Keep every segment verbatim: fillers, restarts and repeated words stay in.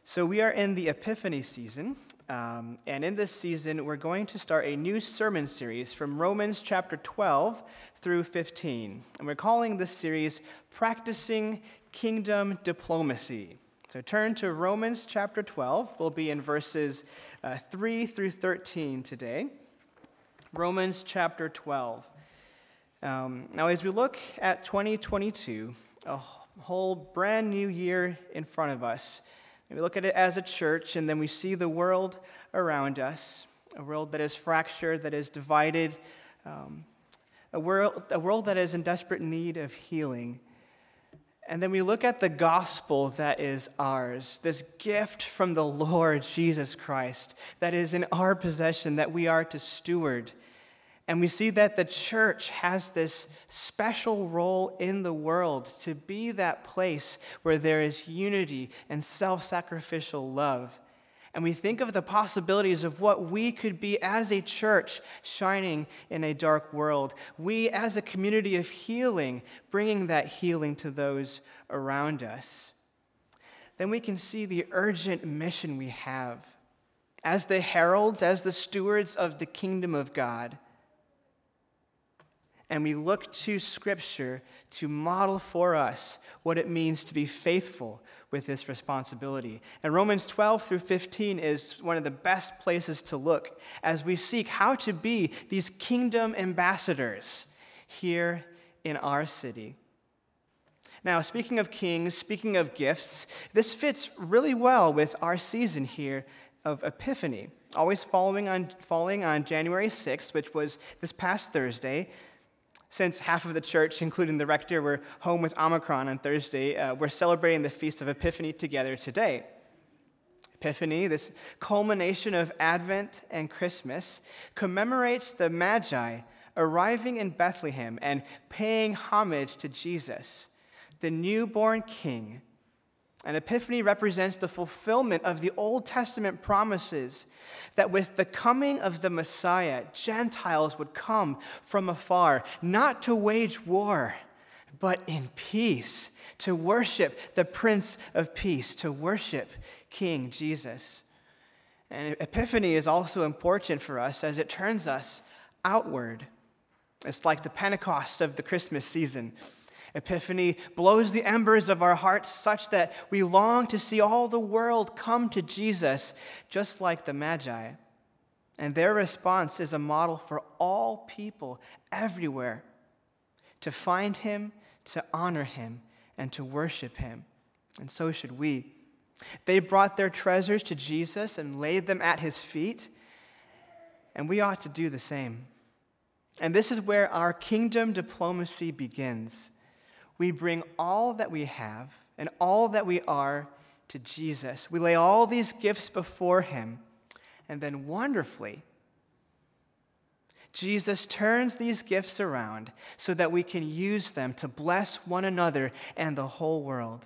So we are in the Epiphany season, um, and in this season, we're going to start a new sermon series from Romans chapter twelve through fifteen. And we're calling this series Practicing Kingdom Diplomacy. So turn to Romans chapter twelve. We'll be in verses uh, three through thirteen today. Romans chapter twelve. Um, now, as we look at twenty twenty-two, a whole brand new year in front of us, and we look at it as a church, and then we see the world around us, a world that is fractured, that is divided, um, a world, a world that is in desperate need of healing. And then we look at the gospel that is ours, this gift from the Lord Jesus Christ that is in our possession that we are to steward. And we see that the church has this special role in the world to be that place where there is unity and self-sacrificial love. And we think of the possibilities of what we could be as a church shining in a dark world. We as a community of healing, bringing that healing to those around us. Then we can see the urgent mission we have as the heralds, as the stewards of the kingdom of God. And we look to Scripture to model for us what it means to be faithful with this responsibility. And Romans twelve through fifteen is one of the best places to look as we seek how to be these kingdom ambassadors here in our city. Now, speaking of kings, speaking of gifts, this fits really well with our season here of Epiphany, always following on, falling on January sixth, which was this past Thursday. Since half of the church, including the rector, were home with Omicron on Thursday, uh, we're celebrating the Feast of Epiphany together today. Epiphany, this culmination of Advent and Christmas, commemorates the Magi arriving in Bethlehem and paying homage to Jesus, the newborn King. And Epiphany represents the fulfillment of the Old Testament promises that with the coming of the Messiah, Gentiles would come from afar, not to wage war, but in peace, to worship the Prince of Peace, to worship King Jesus. And Epiphany is also important for us as it turns us outward. It's like the Pentecost of the Christmas season. Epiphany blows the embers of our hearts such that we long to see all the world come to Jesus, just like the Magi. And their response is a model for all people everywhere to find him, to honor him, and to worship him. And so should we. They brought their treasures to Jesus and laid them at his feet, and we ought to do the same. And this is where our kingdom diplomacy begins. We bring all that we have and all that we are to Jesus. We lay all these gifts before him, and then wonderfully, Jesus turns these gifts around so that we can use them to bless one another and the whole world.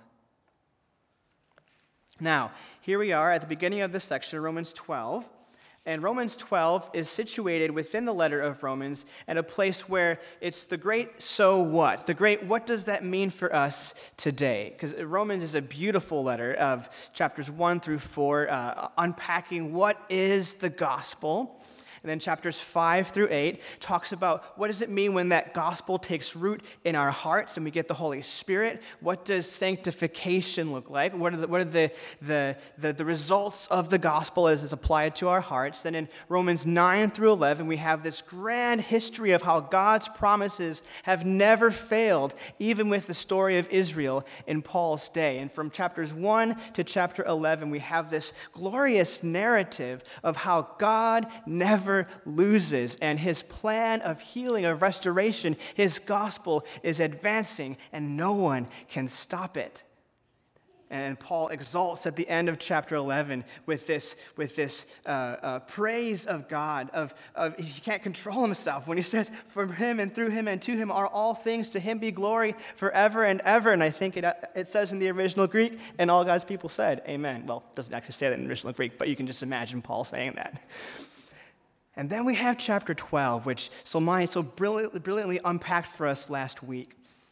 Now, here we are at the beginning of this section, Romans twelve. And Romans twelve is situated within the letter of Romans at a place where it's the great so what? The great what does that mean for us today? Because Romans is a beautiful letter of chapters one through four, uh, unpacking what is the gospel. And then chapters five through eight talks about what does it mean when that gospel takes root in our hearts and we get the Holy Spirit? What does sanctification look like? What are the, what are the, the, the, the results of the gospel as it's applied to our hearts? Then in Romans nine through eleven, we have this grand history of how God's promises have never failed, even with the story of Israel in Paul's day. And from chapters one to chapter eleven, we have this glorious narrative of how God never loses, and his plan of healing, of restoration, his gospel is advancing, and no one can stop it. And Paul exalts at the end of chapter eleven with this, with this uh, uh, praise of God. Of, of he can't control himself when he says, "For him and through him and to him are all things. To him be glory forever and ever." And I think it it says in the original Greek, and all God's people said, "Amen." Well, it doesn't actually say that in the original Greek, but you can just imagine Paul saying that. And then we have chapter twelve, which Solmani so brilliantly, brilliantly unpacked for us last week.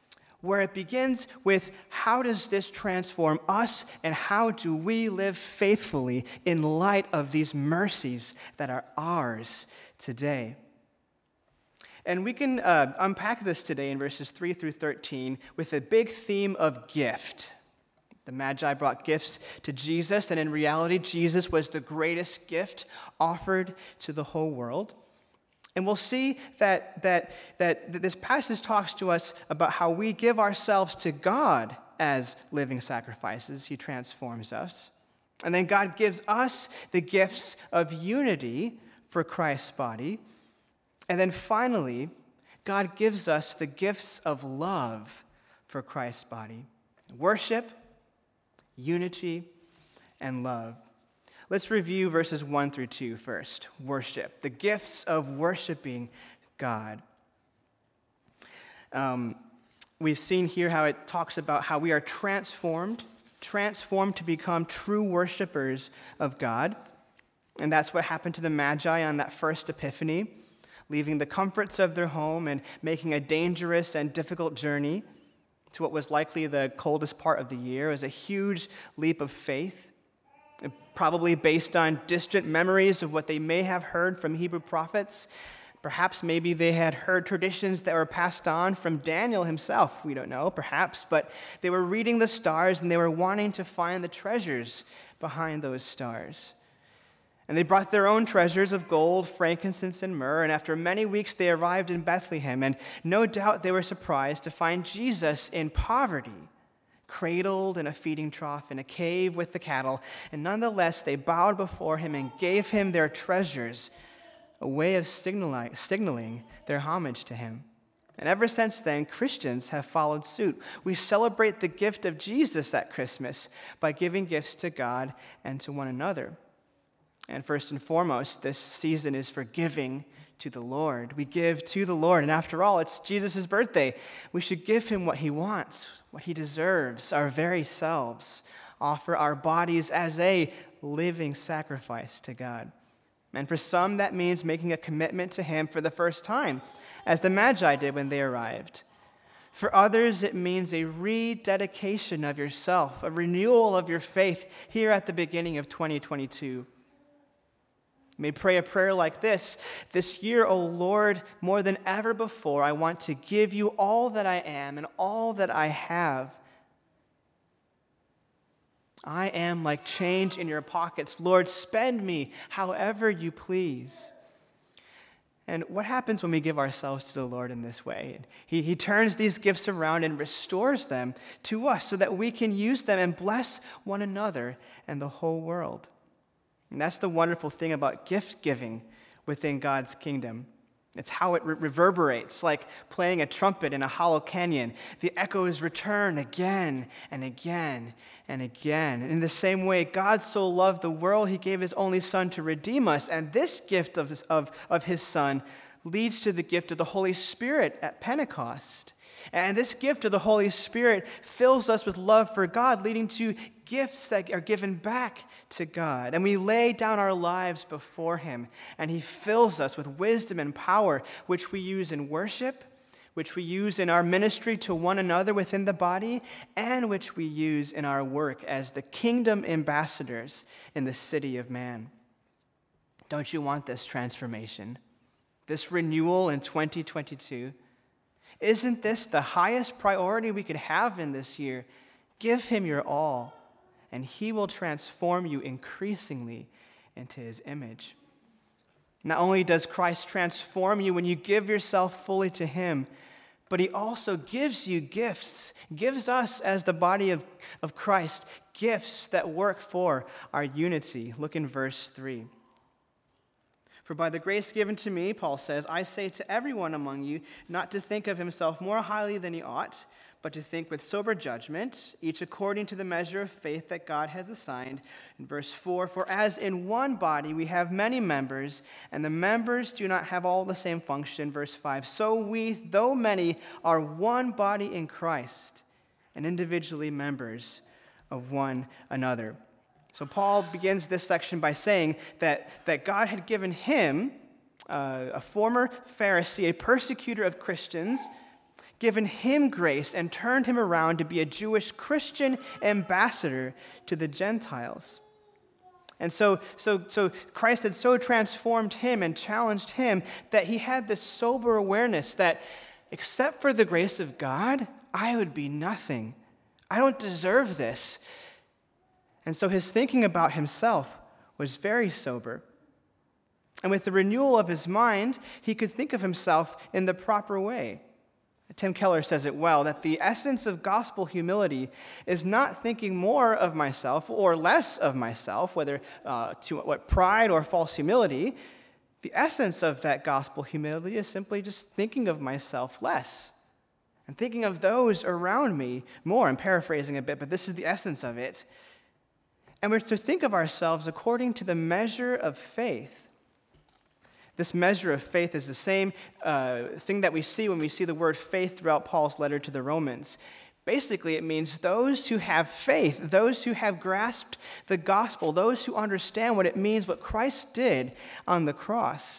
where it begins with how does this transform us and how do we live faithfully in light of these mercies that are ours today. And we can uh, unpack this today in verses three through thirteen with a big theme of gift. The Magi brought gifts to Jesus, and in reality, Jesus was the greatest gift offered to the whole world. And we'll see that, that, that, that this passage talks to us about how we give ourselves to God as living sacrifices. He transforms us. And then God gives us the gifts of unity for Christ's body. And then finally, God gives us the gifts of love for Christ's body. Worship, unity, and love. Let's review verses one through two first. Worship, the gifts of worshiping God. Um, we've seen here how it talks about how we are transformed, transformed to become true worshipers of God. And that's what happened to the Magi on that first Epiphany, leaving the comforts of their home and making a dangerous and difficult journey to what was likely the coldest part of the year. It was a huge leap of faith, probably based on distant memories of what they may have heard from Hebrew prophets. Perhaps maybe they had heard traditions that were passed on from Daniel himself. We don't know, perhaps. But they were reading the stars and they were wanting to find the treasures behind those stars. And they brought their own treasures of gold, frankincense, and myrrh. And after many weeks, they arrived in Bethlehem. And no doubt they were surprised to find Jesus in poverty, cradled in a feeding trough in a cave with the cattle. And nonetheless, they bowed before him and gave him their treasures, a way of signaling, signaling their homage to him. And ever since then, Christians have followed suit. We celebrate the gift of Jesus at Christmas by giving gifts to God and to one another. And first and foremost, this season is for giving to the Lord. We give to the Lord. And after all, it's Jesus' birthday. We should give him what he wants, what he deserves, our very selves. Offer our bodies as a living sacrifice to God. And for some, that means making a commitment to him for the first time, as the Magi did when they arrived. For others, it means a rededication of yourself, a renewal of your faith here at the beginning of twenty twenty-two. You may pray a prayer like this: this year, O Lord, more than ever before, I want to give you all that I am and all that I have. I am like change in your pockets. Lord, spend me however you please. And what happens when we give ourselves to the Lord in this way? He, he turns these gifts around and restores them to us so that we can use them and bless one another and the whole world. And that's the wonderful thing about gift giving within God's kingdom. It's how it re- reverberates, like playing a trumpet in a hollow canyon. The echoes return again and again and again. And in the same way, God so loved the world, he gave his only Son to redeem us. And this gift of, of, of his Son leads to the gift of the Holy Spirit at Pentecost. And this gift of the Holy Spirit fills us with love for God, leading to gifts that are given back to God. And we lay down our lives before him, and he fills us with wisdom and power, which we use in worship, which we use in our ministry to one another within the body, and which we use in our work as the kingdom ambassadors in the city of man. Don't you want this transformation, this renewal in twenty twenty-two? Isn't this the highest priority we could have in this year? Give him your all, and he will transform you increasingly into his image. Not only does Christ transform you when you give yourself fully to him, but he also gives you gifts, gives us as the body of, of Christ gifts that work for our unity. Look in verse three. For by the grace given to me, Paul says, I say to everyone among you not to think of himself more highly than he ought, but to think with sober judgment, each according to the measure of faith that God has assigned. In verse four, for as in one body we have many members, and the members do not have all the same function. Verse five, so we, though many, are one body in Christ, and individually members of one another. So Paul begins this section by saying that, that God had given him, uh, a former Pharisee, a persecutor of Christians, given him grace, and turned him around to be a Jewish Christian ambassador to the Gentiles. And so, so, so Christ had so transformed him and challenged him that he had this sober awareness that except for the grace of God, I would be nothing. I don't deserve this. And so his thinking about himself was very sober. And with the renewal of his mind, he could think of himself in the proper way. Tim Keller says it well, that the essence of gospel humility is not thinking more of myself or less of myself, whether uh, to what pride or false humility. The essence of that gospel humility is simply just thinking of myself less and thinking of those around me more. I'm paraphrasing a bit, but this is the essence of it. And we're to think of ourselves according to the measure of faith. This measure of faith is the same uh, thing that we see when we see the word faith throughout Paul's letter to the Romans. Basically, it means those who have faith, those who have grasped the gospel, those who understand what it means, what Christ did on the cross.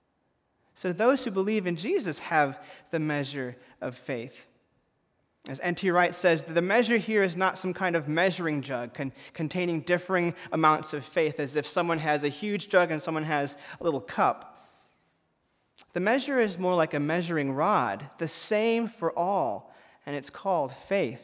So those who believe in Jesus have the measure of faith. As N T Wright says, the measure here is not some kind of measuring jug con- containing differing amounts of faith, as if someone has a huge jug and someone has a little cup. The measure is more like a measuring rod, the same for all, and it's called faith.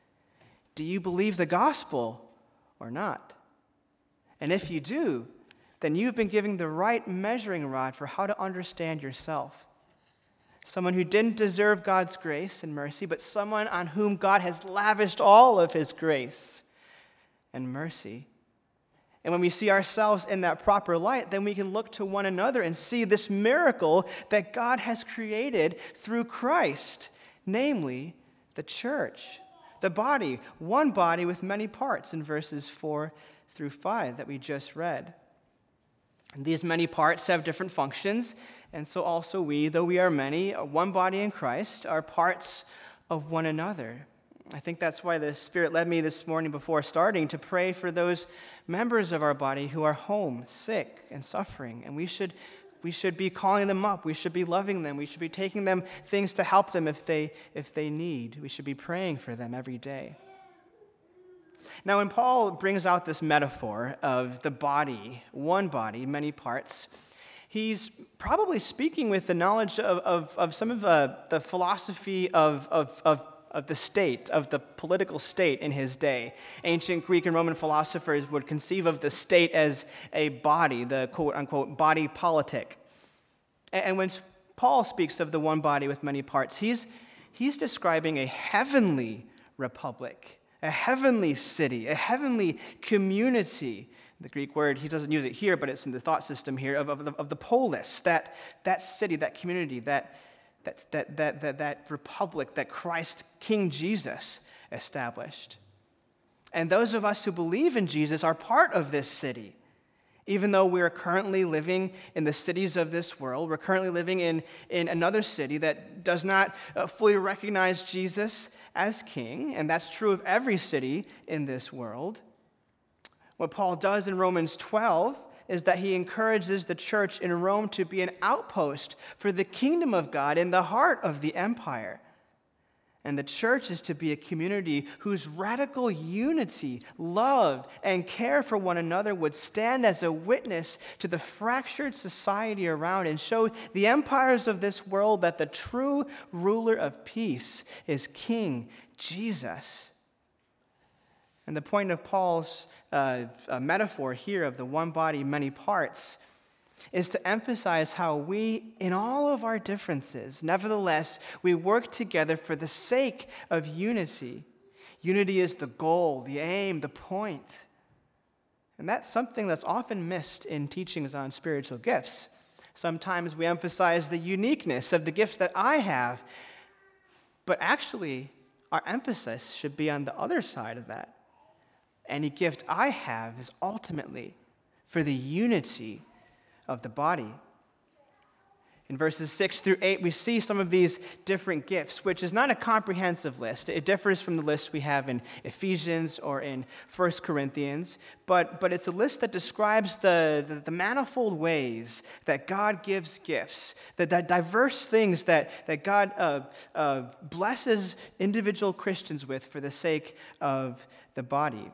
Do you believe the gospel or not? And if you do, then you've been given the right measuring rod for how to understand yourself. Someone who didn't deserve God's grace and mercy, but someone on whom God has lavished all of his grace and mercy. And when we see ourselves in that proper light, then we can look to one another and see this miracle that God has created through Christ, namely the church, the body, one body with many parts in verses four through five that we just read. And these many parts have different functions, and so also we, though we are many, one body in Christ, are parts of one another. I think that's why the Spirit led me this morning before starting to pray for those members of our body who are home, sick, and suffering. And we should, we should be calling them up. We should be loving them. We should be taking them things to help them if they, if they need. We should be praying for them every day. Now, when Paul brings out this metaphor of the body, one body, many parts, he's probably speaking with the knowledge of, of, of some of uh, the philosophy of, of, of of the state, of the political state in his day. Ancient Greek and Roman philosophers would conceive of the state as a body, the quote-unquote body politic. And when Paul speaks of the one body with many parts, he's, he's describing a heavenly republic, a heavenly city, a heavenly community. The Greek word, he doesn't use it here, but it's in the thought system here, of, of, the, of the polis, that, that city, that community, that That, that, that, that, that republic that Christ, King Jesus, established. And those of us who believe in Jesus are part of this city. Even though we are currently living in the cities of this world, we're currently living in, in another city that does not uh, fully recognize Jesus as king, and that's true of every city in this world. What Paul does in Romans twelve is that he encourages the church in Rome to be an outpost for the kingdom of God in the heart of the empire. And the church is to be a community whose radical unity, love, and care for one another would stand as a witness to the fractured society around and show the empires of this world that the true ruler of peace is King Jesus. And the point of Paul's uh, metaphor here of the one body, many parts, is to emphasize how we, in all of our differences, nevertheless, we work together for the sake of unity. Unity is the goal, the aim, the point. And that's something that's often missed in teachings on spiritual gifts. Sometimes we emphasize the uniqueness of the gift that I have, but actually, our emphasis should be on the other side of that. Any gift I have is ultimately for the unity of the body. In verses six through eight, we see some of these different gifts, which is not a comprehensive list. It differs from the list we have in Ephesians or in First Corinthians, but, but it's a list that describes the, the, the manifold ways that God gives gifts, the, the diverse things that, that God uh, uh, blesses individual Christians with for the sake of the body.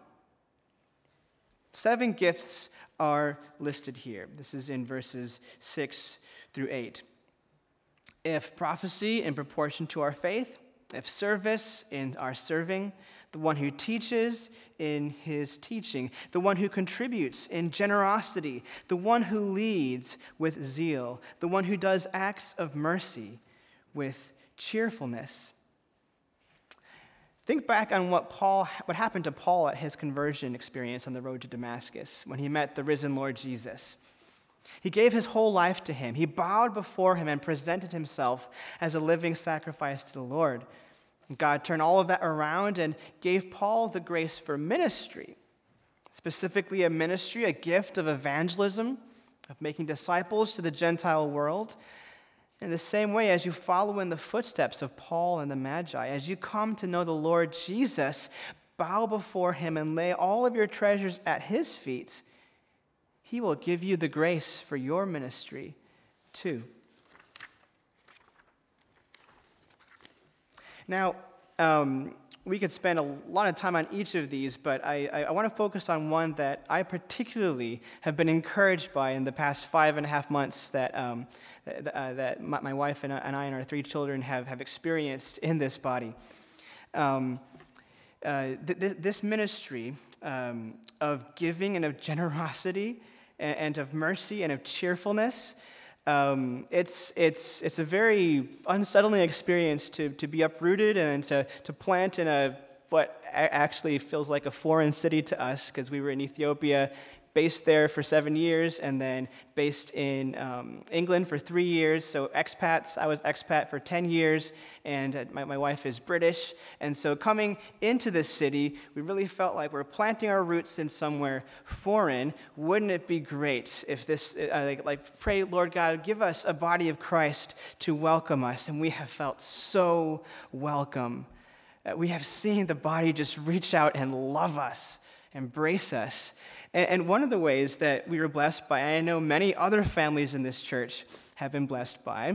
Seven gifts are listed here. This is in verses six through eight. If prophecy in proportion to our faith, if service in our serving, the one who teaches in his teaching, the one who contributes in generosity, the one who leads with zeal, the one who does acts of mercy with cheerfulness. Think back on what Paul, what happened to Paul at his conversion experience on the road to Damascus when he met the risen Lord Jesus. He gave his whole life to him. He bowed before him and presented himself as a living sacrifice to the Lord. God turned all of that around and gave Paul the grace for ministry, specifically a ministry, a gift of evangelism, of making disciples to the Gentile world. In the same way, as you follow in the footsteps of Paul and the Magi, as you come to know the Lord Jesus, bow before him and lay all of your treasures at his feet, he will give you the grace for your ministry too. Now, um, we could spend a lot of time on each of these, but I, I, I want to focus on one that I particularly have been encouraged by in the past five and a half months that um, th- uh, that my, my wife and I, and I and our three children have, have experienced in this body. Um, uh, th- th- this ministry um, of giving and of generosity and, and of mercy and of cheerfulness, Um, it's it's it's a very unsettling experience to to be uprooted and to to plant in a what a- actually feels like a foreign city to us, because we were in Ethiopia, based there for seven years, and then based in um, England for three years. So expats, I was expat for ten years, and uh, my, my wife is British. And so coming into this city, we really felt like we're planting our roots in somewhere foreign. Wouldn't it be great if this, uh, like, like, pray, Lord God, give us a body of Christ to welcome us. And we have felt so welcome. Uh, we have seen the body just reach out and love us, embrace us. And one of the ways that we were blessed by, and I know many other families in this church have been blessed by,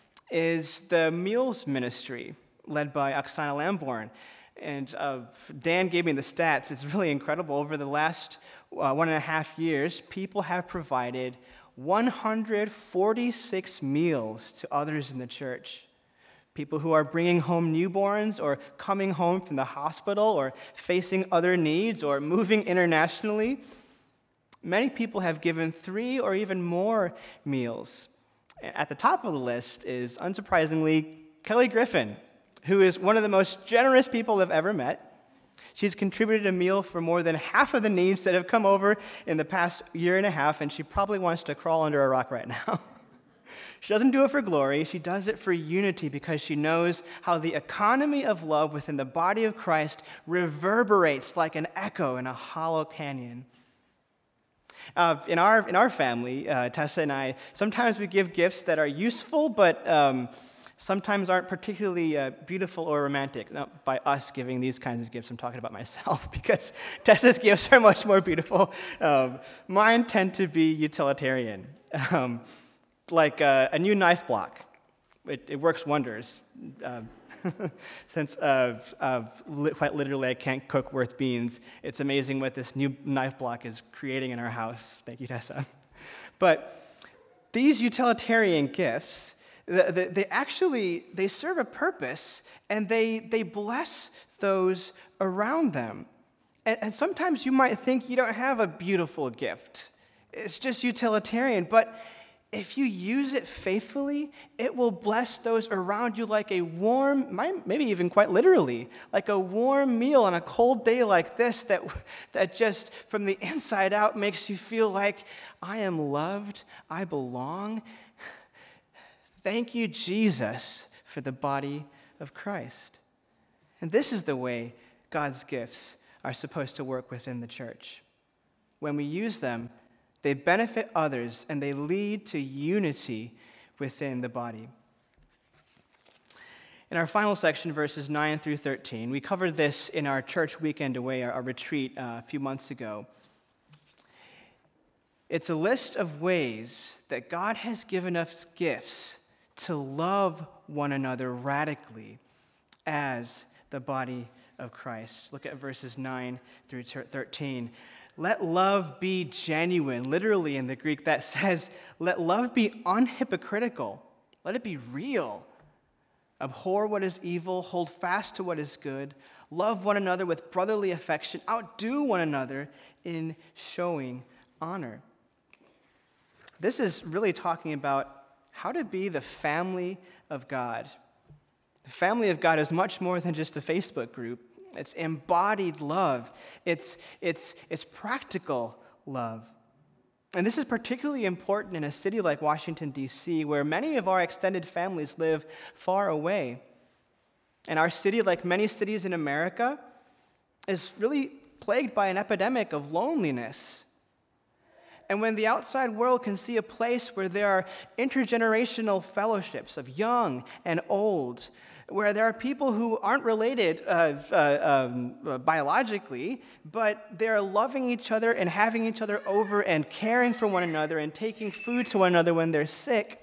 is the meals ministry led by Oksana Lamborn. And uh, Dan gave me the stats. It's really incredible. Over the last uh, one and a half years, people have provided one hundred forty-six meals to others in the church. People who are bringing home newborns or coming home from the hospital or facing other needs or moving internationally. Many people have given three or even more meals. At the top of the list is, unsurprisingly, Kelly Griffin, who is one of the most generous people I've ever met. She's contributed a meal for more than half of the needs that have come over in the past year and a half, and she probably wants to crawl under a rock right now. She doesn't do it for glory. She does it for unity, because she knows how the economy of love within the body of Christ reverberates like an echo in a hollow canyon. Uh, in our in our family, uh, Tessa and I, sometimes we give gifts that are useful, but um, sometimes aren't particularly uh, beautiful or romantic. Now, by us giving these kinds of gifts, I'm talking about myself, because Tessa's gifts are much more beautiful. Um, mine tend to be utilitarian, um, like uh, a new knife block. It, it works wonders. Um, Since uh, uh, li- quite literally I can't cook worth beans, it's amazing what this new knife block is creating in our house. Thank you, Tessa. But these utilitarian gifts, the, the, they actually, they serve a purpose, and they, they bless those around them. And, and sometimes you might think you don't have a beautiful gift. It's just utilitarian, but if you use it faithfully, it will bless those around you like a warm, maybe even quite literally, like a warm meal on a cold day like this that, that just from the inside out makes you feel like, I am loved, I belong. Thank you, Jesus, for the body of Christ. And this is the way God's gifts are supposed to work within the church. When we use them, they benefit others, and they lead to unity within the body. In our final section, verses nine through thirteen, we covered this in our church weekend away, our, our retreat uh, a few months ago. It's a list of ways that God has given us gifts to love one another radically as the body of Christ. Look at verses nine through thirteen. Let love be genuine. Literally in the Greek, that says, let love be unhypocritical. Let it be real. Abhor what is evil, hold fast to what is good, love one another with brotherly affection, outdo one another in showing honor. This is really talking about how to be the family of God. The family of God is much more than just a Facebook group. It's embodied love. It's, it's, it's practical love. And this is particularly important in a city like Washington, D C, where many of our extended families live far away. And our city, like many cities in America, is really plagued by an epidemic of loneliness. And when the outside world can see a place where there are intergenerational fellowships of young and old, where there are people who aren't related uh, uh, um, uh, biologically, but they're loving each other and having each other over and caring for one another and taking food to one another when they're sick.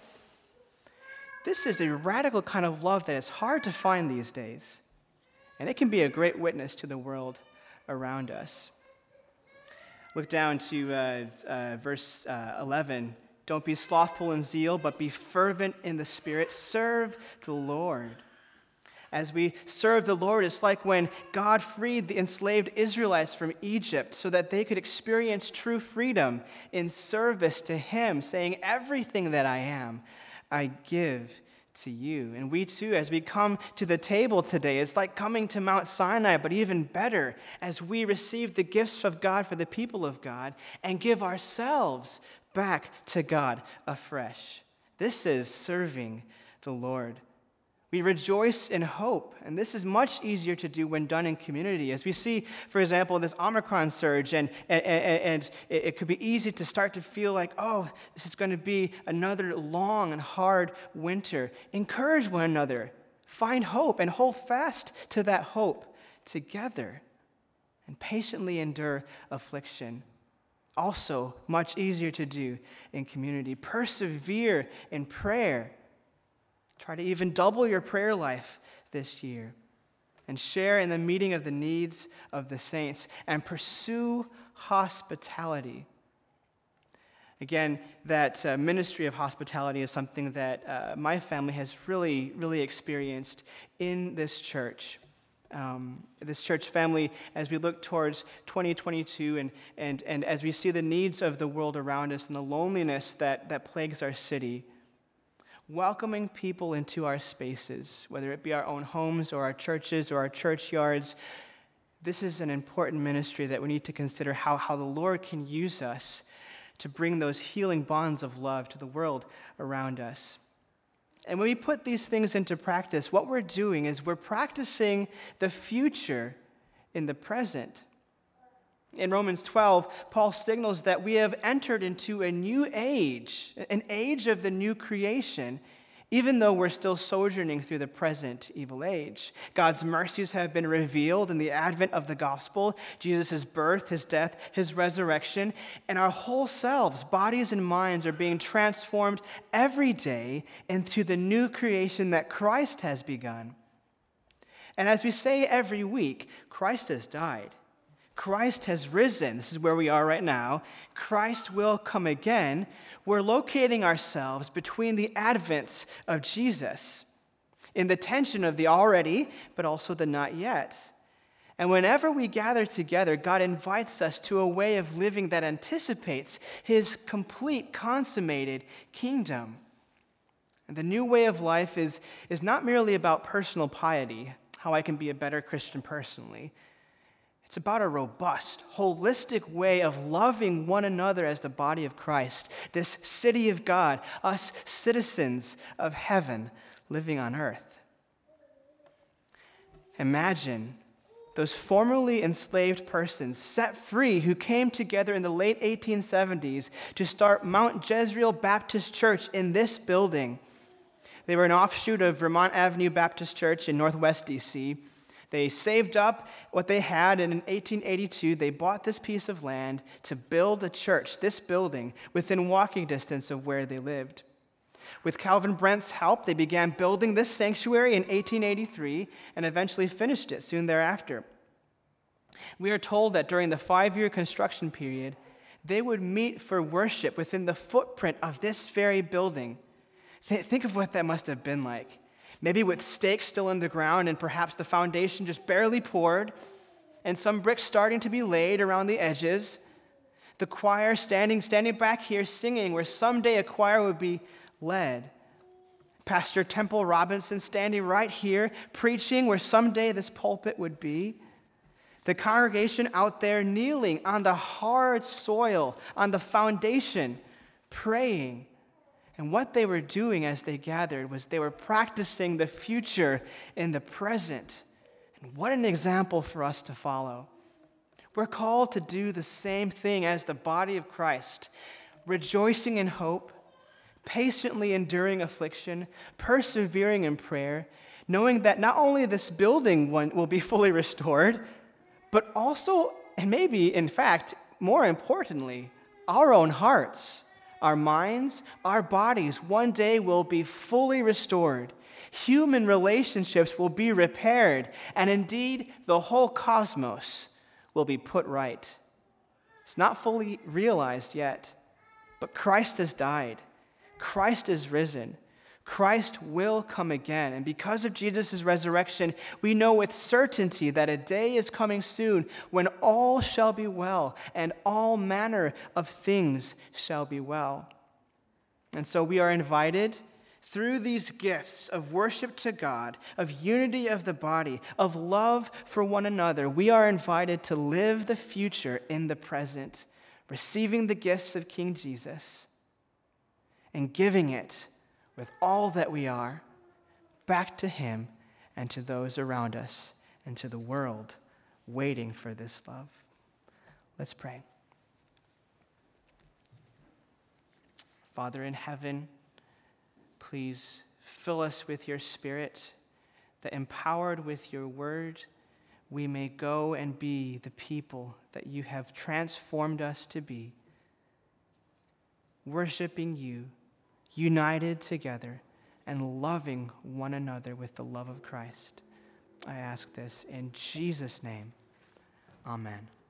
This is a radical kind of love that is hard to find these days. And it can be a great witness to the world around us. Look down to uh, uh, verse uh, eleven. Don't be slothful in zeal, but be fervent in the Spirit. Serve the Lord. As we serve the Lord, it's like when God freed the enslaved Israelites from Egypt so that they could experience true freedom in service to Him, saying, everything that I am, I give to you. And we too, as we come to the table today, it's like coming to Mount Sinai, but even better, as we receive the gifts of God for the people of God and give ourselves back to God afresh. This is serving the Lord. We rejoice in hope, and this is much easier to do when done in community. As we see, for example, this Omicron surge, and, and, and it, it could be easy to start to feel like, oh, this is going to be another long and hard winter. Encourage one another. Find hope and hold fast to that hope together, and patiently endure affliction. Also, much easier to do in community. Persevere in prayer. Try to even double your prayer life this year and share in the meeting of the needs of the saints and pursue hospitality. Again, that uh, ministry of hospitality is something that uh, my family has really, really experienced in this church. Um, this church family, as we look towards twenty twenty-two and, and, and as we see the needs of the world around us and the loneliness that, that plagues our city, welcoming people into our spaces, whether it be our own homes or our churches or our churchyards, this is an important ministry that we need to consider how, how the Lord can use us to bring those healing bonds of love to the world around us. And when we put these things into practice, what we're doing is we're practicing the future in the present. In Romans twelve, Paul signals that we have entered into a new age, an age of the new creation, even though we're still sojourning through the present evil age. God's mercies have been revealed in the advent of the gospel, Jesus' birth, his death, his resurrection, and our whole selves, bodies and minds, are being transformed every day into the new creation that Christ has begun. And as we say every week, Christ has died. Christ has risen. This is where we are right now. Christ will come again. We're locating ourselves between the advents of Jesus, in the tension of the already, but also the not yet. And whenever we gather together, God invites us to a way of living that anticipates his complete, consummated kingdom. And the new way of life is, is not merely about personal piety, how I can be a better Christian personally. It's about a robust, holistic way of loving one another as the body of Christ, this city of God, us citizens of heaven living on earth. Imagine those formerly enslaved persons set free who came together in the late eighteen seventies to start Mount Jezreel Baptist Church in this building. They were an offshoot of Vermont Avenue Baptist Church in Northwest D C. They saved up what they had, and in eighteen eighty-two, they bought this piece of land to build a church, this building, within walking distance of where they lived. With Calvin Brent's help, they began building this sanctuary in eighteen eighty-three and eventually finished it soon thereafter. We are told that during the five-year construction period, they would meet for worship within the footprint of this very building. Th- think of what that must have been like. Maybe with stakes still in the ground and perhaps the foundation just barely poured and some bricks starting to be laid around the edges. The choir standing, standing back here singing where someday a choir would be led. Pastor Temple Robinson standing right here preaching where someday this pulpit would be. The congregation out there kneeling on the hard soil, on the foundation, praying. And what they were doing as they gathered was they were practicing the future in the present. And what an example for us to follow. We're called to do the same thing as the body of Christ, rejoicing in hope, patiently enduring affliction, persevering in prayer, knowing that not only this building will be fully restored, but also, and maybe in fact, more importantly, our own hearts. Our minds, our bodies, one day will be fully restored. Human relationships will be repaired. And indeed, the whole cosmos will be put right. It's not fully realized yet, but Christ has died. Christ is risen. Christ will come again. And because of Jesus' resurrection, we know with certainty that a day is coming soon when all shall be well and all manner of things shall be well. And so we are invited through these gifts of worship to God, of unity of the body, of love for one another. We are invited to live the future in the present, receiving the gifts of King Jesus and giving it with all that we are, back to him and to those around us and to the world waiting for this love. Let's pray. Father in heaven, please fill us with your Spirit, that empowered with your word, we may go and be the people that you have transformed us to be, worshiping you, united together, and loving one another with the love of Christ. I ask this in Jesus' name. Amen.